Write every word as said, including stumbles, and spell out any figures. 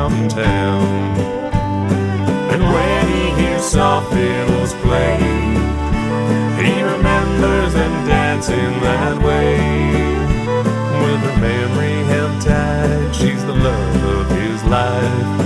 from town. And when he hears soft fiddles playing, he remembers them dancing that way. With her memory held tight, she's the love of his life.